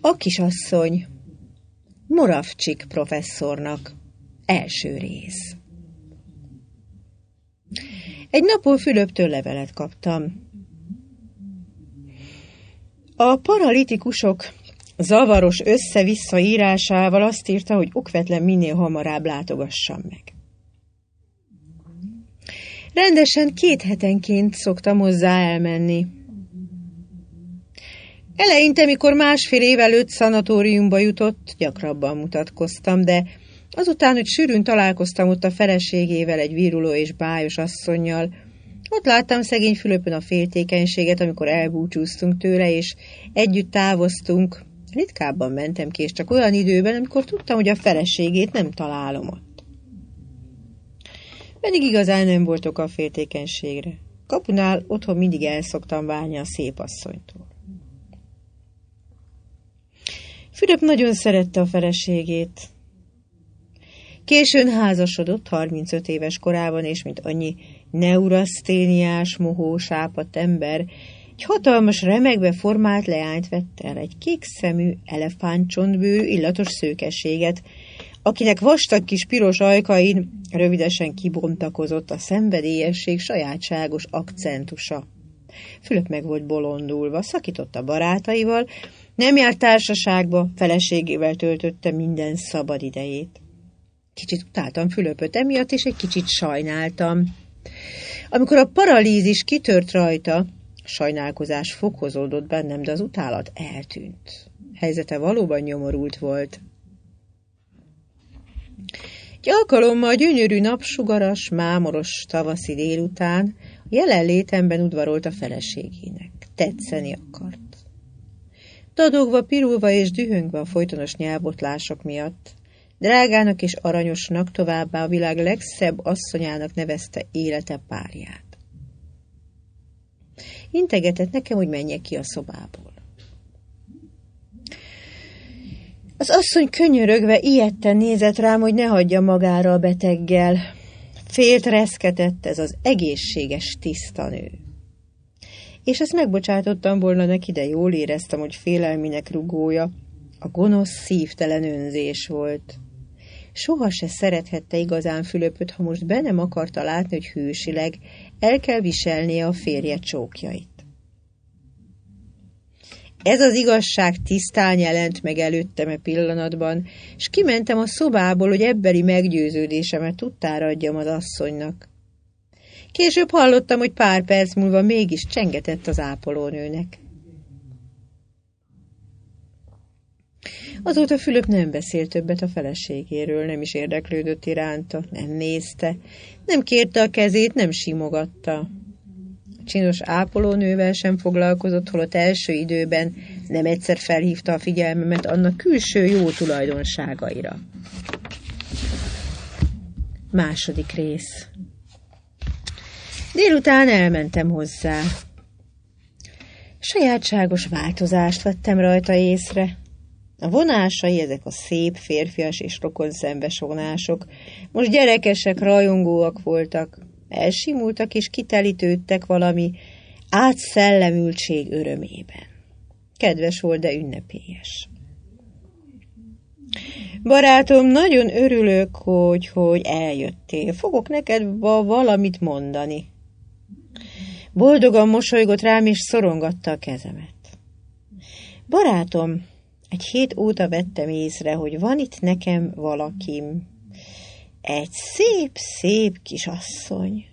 A kisasszony Moravcsik professzornak. Első rész. Egy napon Fülöptől levelet kaptam. A paralitikusok zavaros össze-vissza írásával azt írta, hogy okvetlen minél hamarabb látogassam meg. Rendesen 2 hetenként szoktam hozzá elmenni. Eleinte, mikor 1,5 év előtt szanatóriumba jutott, gyakrabban mutatkoztam, de azután, hogy sűrűn találkoztam ott a feleségével, egy viruló és bájos asszonnyal, ott láttam szegény Fülöpön a féltékenységet, amikor elbúcsúztunk tőle, és együtt távoztunk. Ritkábban mentem ki, és csak olyan időben, amikor tudtam, hogy a feleségét nem találom ott. Pedig igazán nem volt oka a féltékenységre. Kapunál otthon mindig el szoktam válni a szép asszonytól. Fülöp nagyon szerette a feleségét. Későn házasodott, 35 éves korában, és mint annyi neuraszténiás, mohós, ápadt ember, egy hatalmas, remegve formált leányt vett el, egy kékszemű, elefántcsontbőrű, illatos szőkeséget, akinek vastag kis piros ajkain rövidesen kibontakozott a szenvedélyesség sajátságos akcentusa. Fülöp meg volt bolondulva, szakított a barátaival, nem járt társaságba, feleségével töltötte minden szabad idejét. Kicsit utáltam Fülöpöt emiatt, és egy kicsit sajnáltam. Amikor a paralízis kitört rajta, a sajnálkozás fokozódott bennem, de az utálat eltűnt. Helyzete valóban nyomorult volt. Egy alkalommal gyönyörű napsugaras, mámoros tavaszi délután a jelenlétemben udvarolt a feleségének. Tetszeni akart. Dadogva, pirulva és dühöngve a folytonos nyelvotlások miatt, drágának és aranyosnak, továbbá a világ legszebb asszonyának nevezte élete párját. Integetett nekem, hogy menjek ki a szobából. Az asszony könyörögve ijedten nézett rám, hogy ne hagyja magára a beteggel. Félt reszketett ez az egészséges, tiszta nő. És ezt megbocsátottam volna neki, de jól éreztem, hogy félelminek rugója a gonosz, szívtelen önzés volt. Soha se szerethette igazán Fülöpöt, ha most be nem akarta látni, hogy hősileg el kell viselnie a férje csókjait. Ez az igazság tisztán jelent meg előttem e pillanatban, és kimentem a szobából, hogy ebbeli meggyőződésemet tudtára adjam az asszonynak. Később hallottam, hogy pár perc múlva mégis csengetett az ápolónőnek. Azóta Fülöp nem beszélt többet a feleségéről, nem is érdeklődött iránta, nem nézte, nem kérte a kezét, nem simogatta. A csinos ápolónővel sem foglalkozott, holott első időben nem egyszer felhívta a figyelmemet annak külső jó tulajdonságaira. Második rész. Délután elmentem hozzá. Sajátságos változást vettem rajta észre. A vonásai, ezek a szép, férfias és rokonszenves vonások, most gyerekesek, rajongóak voltak, elsimultak és kitelítődtek valami átszellemültség örömében. Kedves volt, de ünnepélyes. Barátom, nagyon örülök, hogy eljöttél. Fogok neked valamit mondani. Boldogan mosolygott rám, és szorongatta a kezemet. Barátom, egy 7 óta vettem észre, hogy van itt nekem valakim. Egy szép kis asszony.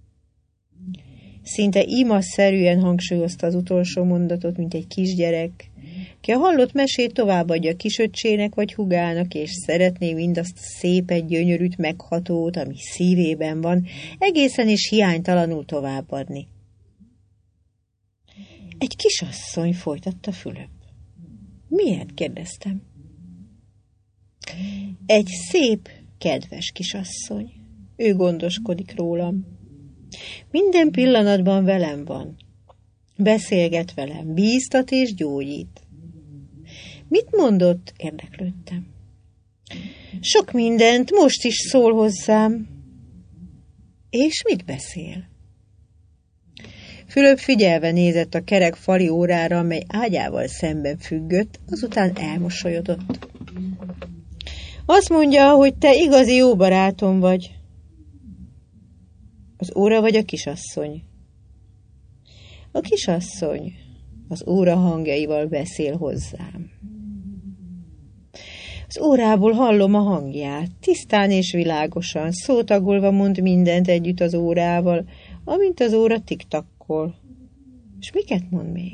Szinte imaszerűen hangsúlyozta az utolsó mondatot, mint egy kisgyerek, ki a hallott mesét továbbadja kisöccsének vagy húgának, és szeretné mindazt a szépet, gyönyörűt, meghatót, ami szívében van, egészen és hiánytalanul továbbadni. Egy kisasszony, folytatta Fülöp. Miért? Kérdeztem. Egy szép, kedves kisasszony. Ő gondoskodik rólam. Minden pillanatban velem van. Beszélget velem, bíztat és gyógyít. Mit mondott? Érdeklődtem. Sok mindent, most is szól hozzám. És mit beszél? Fülöp figyelve nézett a kerek fali órára, amely ágyával szemben függött, azután elmosolyodott. Azt mondja, hogy te igazi jó barátom vagy. Az óra vagy a kisasszony? A kisasszony az óra hangjaival beszél hozzám. Az órából hallom a hangját, tisztán és világosan, szótagolva mond mindent együtt az órával, amint az óra tiktakkol. És miket mond még?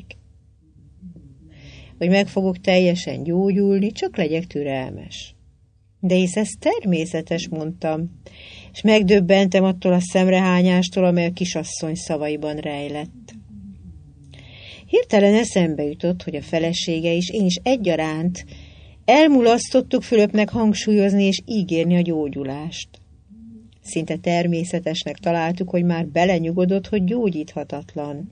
Hogy meg fogok teljesen gyógyulni, csak legyek türelmes. De hisz ez természetes, mondtam, és megdöbbentem attól a szemrehányástól, amely a kisasszony szavaiban rejlett. Hirtelen eszembe jutott, hogy a felesége és én is egyaránt elmulasztottuk Fülöpnek hangsúlyozni és ígérni a gyógyulást. Szinte természetesnek találtuk, hogy már belenyugodott, hogy gyógyíthatatlan.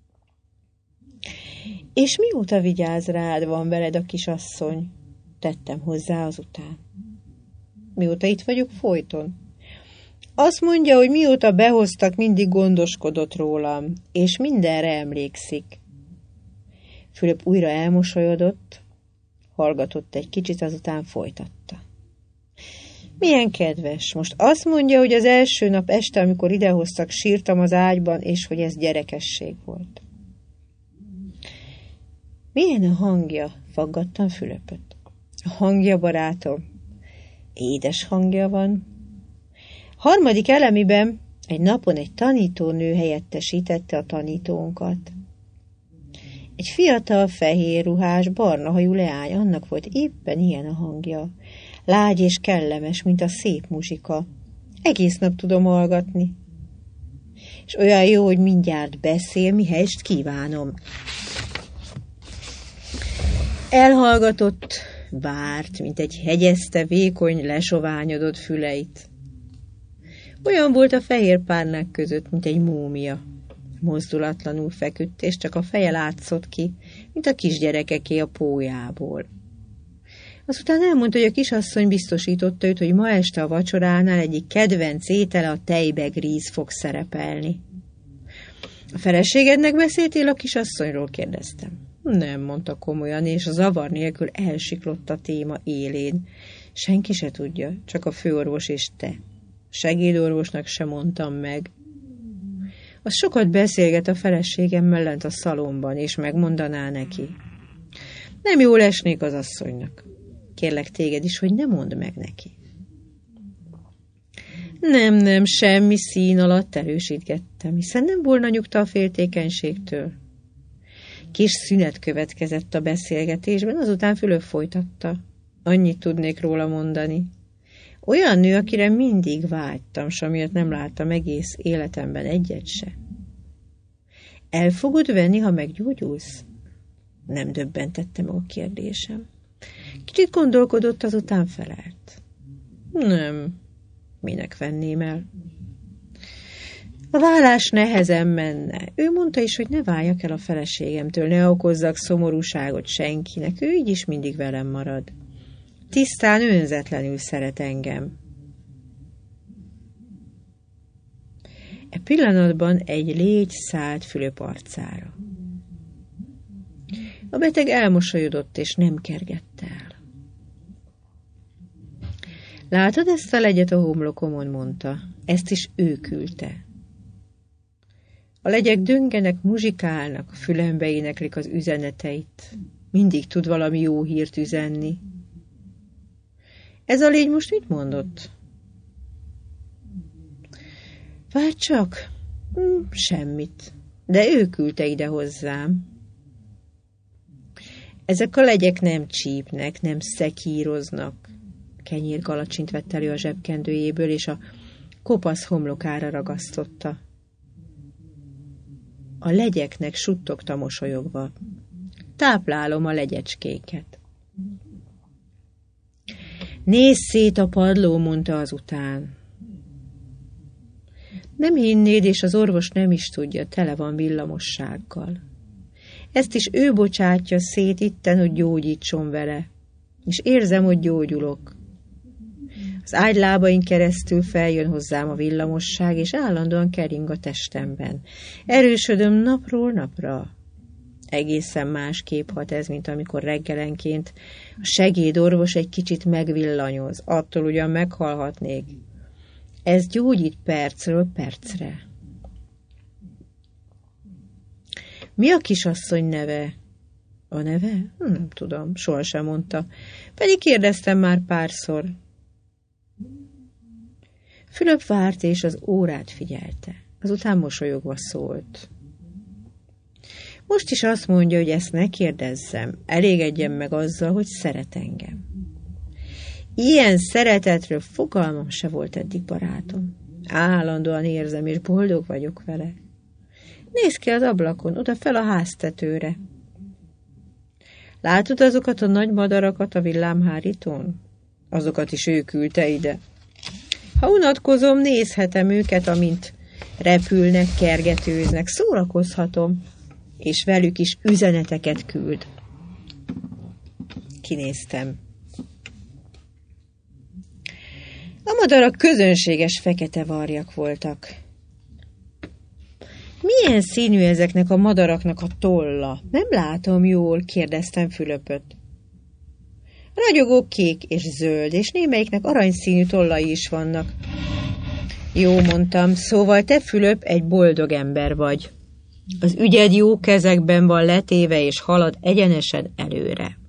És mióta vigyáz rád, van veled a kisasszony? Tettem hozzá azután. Mióta itt vagyok folyton? Azt mondja, hogy mióta behoztak, mindig gondoskodott rólam, és mindenre emlékszik. Fülöp újra elmosolyodott, hallgatott egy kicsit, azután folytatta. Milyen kedves, most azt mondja, hogy az első nap este, amikor idehoztak, sírtam az ágyban, és hogy ez gyerekesség volt. Milyen a hangja? Faggattam Fülöpöt. A hangja, barátom. Édes hangja van. Harmadik elemiben egy napon egy tanítónő helyettesítette a tanítónkat. Egy fiatal, fehér ruhás, barna hajú leány, annak volt éppen ilyen a hangja. Lágy és kellemes, mint a szép muzsika. Egész nap tudom hallgatni. És olyan jó, hogy mindjárt beszél, mihelyest kívánom. Elhallgatott, várt, mint egy hegyezte vékony, lesoványodott füleit. Olyan volt a fehér párnák között, mint egy múmia. Mozdulatlanul feküdt, és csak a feje látszott ki, mint a kisgyerekeké a pólyából. Azután elmondta, hogy a kisasszony biztosította őt, hogy ma este a vacsoránál egyik kedvenc étele, a tejbegríz fog szerepelni. A feleségednek beszéltél a kisasszonyról? Kérdeztem. Nem, mondta komolyan, és a zavar nélkül elsiklott a téma élén. Senki se tudja, csak a főorvos és te. Segédorvosnak sem mondtam meg. Az sokat beszélget a feleségem mellett a szalomban, és megmondaná neki. Nem jól esnék az asszonynak. Kérlek téged is, hogy ne mondd meg neki. Nem, semmi szín alatt, erősítgettem, hiszen nem volna nyugta a féltékenységtől. Kis szünet következett a beszélgetésben, azután Fülöp folytatta. Annyit tudnék róla mondani. Olyan nő, akire mindig vágytam, s amiért nem láttam egész életemben egyet se. El fogod venni, ha meggyógyulsz? Nem döbbentette meg a kérdésem. Kicsit gondolkodott, azután felelt. Nem, minek venném el? A vállás nehezen menne. Ő mondta is, hogy ne váljak el a feleségemtől, ne okozzak szomorúságot senkinek, ő így is mindig velem marad. Tisztán önzetlenül szeret engem. E pillanatban egy légy szállt Fülöp arcára. A beteg elmosolyodott, és nem kergett el. Látod ezt a legyet a homlokomon, mondta. Ezt is ő küldte. A legyek döngenek, muzsikálnak, a fülembe éneklik az üzeneteit. Mindig tud valami jó hírt üzenni. Ez a légy most mit mondott? Várj csak, semmit, de ő küldte ide hozzám. Ezek a legyek nem csípnek, nem szekíroznak. Kenyér galacsint vett elő a zsebkendőjéből, és a kopasz homlokára ragasztotta. A legyeknek suttogta mosolyogva. Táplálom a legyecskéket. Nézz szét a padló, mondta azután. Nem hinnéd, és az orvos nem is tudja, tele van villamossággal. Ezt is ő bocsátja szét itten, hogy gyógyítson vele. És érzem, hogy gyógyulok. Az ágylábain keresztül feljön hozzám a villamosság, és állandóan kering a testemben. Erősödöm napról napra. Egészen másképp hat ez, mint amikor reggelenként a segédorvos egy kicsit megvillanyoz. Attól ugyan meghalhatnék. Ez gyógyít percről percre. Mi a kisasszony neve? A neve? Nem tudom, sohasem mondta. Pedig kérdeztem már párszor. Fülöp várt, és az órát figyelte. Azután mosolyogva szólt. Most is azt mondja, hogy ezt ne kérdezzem, elégedjem meg azzal, hogy szeret engem. Ilyen szeretetről fogalmam se volt eddig, barátom. Állandóan érzem, és boldog vagyok vele. Nézz ki az ablakon, oda fel a háztetőre. Látod azokat a nagy madarakat a villámhárítón? Azokat is ő küldte ide. Ha unatkozom, nézhetem őket, amint repülnek, kergetőznek, szórakozhatom, és velük is üzeneteket küld. Kinéztem. A madarak közönséges fekete varjak voltak. Milyen színű ezeknek a madaraknak a tolla? Nem látom jól, kérdeztem Fülöpöt. Ragyogó kék és zöld, és némelyiknek aranyszínű tollai is vannak. Jó, mondtam, szóval te, Fülöp, egy boldog ember vagy. Az ügyed jó kezekben van letéve, és halad egyenesen előre.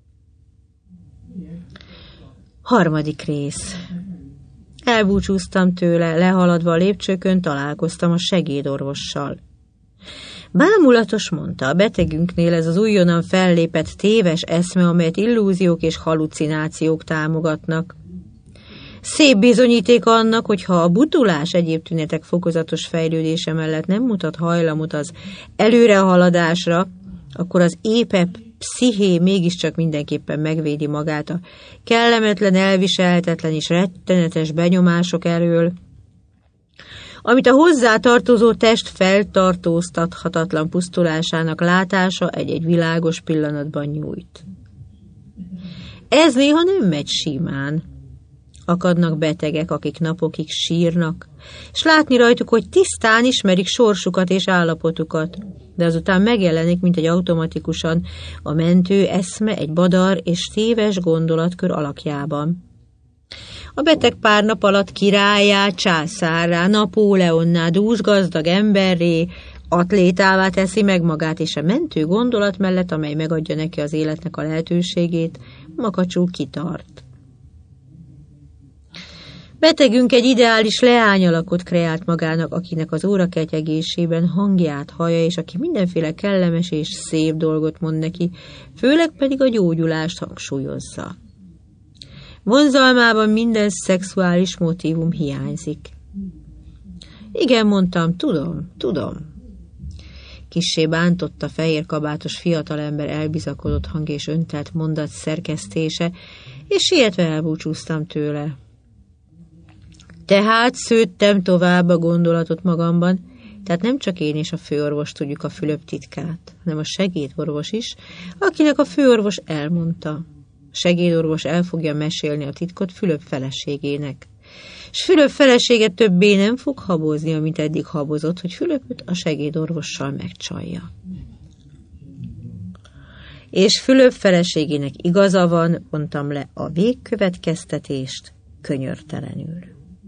3. rész. Elbúcsúztam tőle, lehaladva a lépcsőkön találkoztam a segédorvossal. Bámulatos, mondta, a betegünknél ez az újonnan fellépett téves eszme, amelyet illúziók és halucinációk támogatnak. Szép bizonyíték annak, hogy ha a butulás egyéb tünetek fokozatos fejlődése mellett nem mutat hajlamot az előrehaladásra, akkor az épebb psziché mégiscsak mindenképpen megvédi magát a kellemetlen, elviselhetetlen és rettenetes benyomások elől, amit a hozzátartozó test feltartóztathatatlan pusztulásának látása egy-egy világos pillanatban nyújt. Ez néha nem megy simán. Akadnak betegek, akik napokig sírnak, és látni rajtuk, hogy tisztán ismerik sorsukat és állapotukat, de azután megjelenik, mint egy automatikusan a mentő eszme egy badar és téves gondolatkör alakjában. A beteg pár nap alatt királlyá, császárrá, Napóleonná, dúsgazdag emberré, atlétává teszi meg magát, és a mentő gondolat mellett, amely megadja neki az életnek a lehetőségét, makacsul kitart. Betegünk egy ideális leányalakot kreált magának, akinek az óraketyegésében hangját hallja, és aki mindenféle kellemes és szép dolgot mond neki, főleg pedig a gyógyulást hangsúlyozza. Vonzalmában minden szexuális motívum hiányzik. Igen, mondtam, tudom. Kissé bántott fehér kabátos fiatalember elbizakodott hang és öntelt mondat szerkesztése, és sietve elbúcsúztam tőle. Tehát szőttem tovább a gondolatot magamban, tehát nem csak én és a főorvos tudjuk a Fülöp titkát, hanem a segédorvos is, akinek a főorvos elmondta. A segédorvos el fogja mesélni a titkot Fülöp feleségének. És Fülöp felesége többé nem fog habozni, amint eddig habozott, hogy Fülöpöt a segédorvossal megcsalja. És Fülöp feleségének igaza van, mondtam le a végkövetkeztetést könyörtelenül.